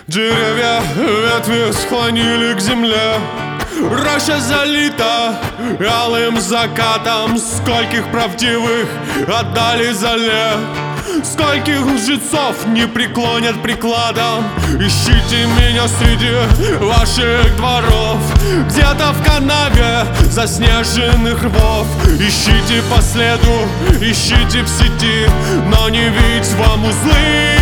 Деревья, ветви склонили к земле. Роща залита алым закатом. Скольких правдивых отдали зале, скольких лжецов не преклонят прикладом. Ищите меня среди ваших дворов, где-то в канаве заснеженных рвов. Ищите по следу, ищите в сети, но не ведь вам узлы.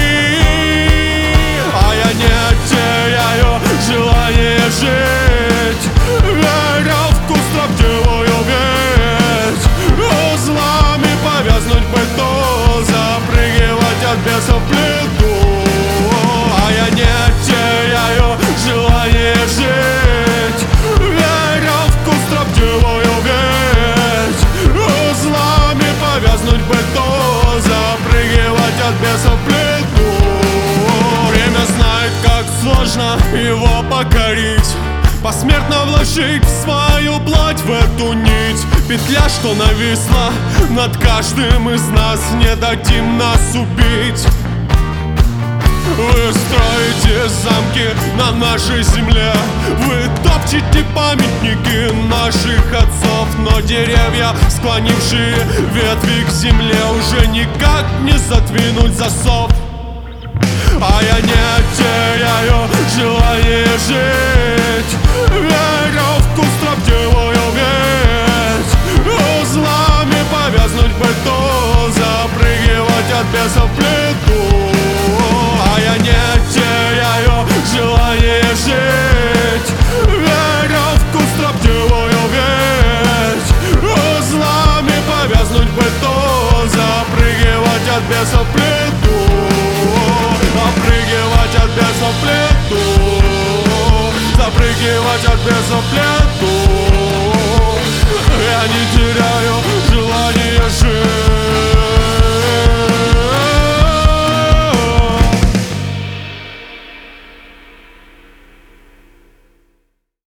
А я не теряю желание жить, веря в вкус правдивую ведь. Узлами повязнуть пыту, запрыгивать от беса в плиту. А я не теряю желание жить, веря в вкус правдивую ведь. Узлами повязнуть пыту, запрыгивать от беса в плиту. Время знает, как сложно его покорить, посмертно вложить в свою плоть в эту нить. Петля, что нависла над каждым из нас, не дадим нас убить. Вы строите замки на нашей земле, вы топчете памятники наших отцов, но деревья, склонившие ветви к земле, уже никак не задвинуть засов. А я не теряю желание жить, веря в вкус правдивую ведь. Узлами повязнуть пыту, запрыгивать от беса в плиту. А я не теряю желание жить, веря в вкус правдивую ведь. Узлами повязнуть пыту, запрыгивать от беса в плиту. Запрыгивать от беса в плиту, запрыгивать от беса в плиту. Я не теряю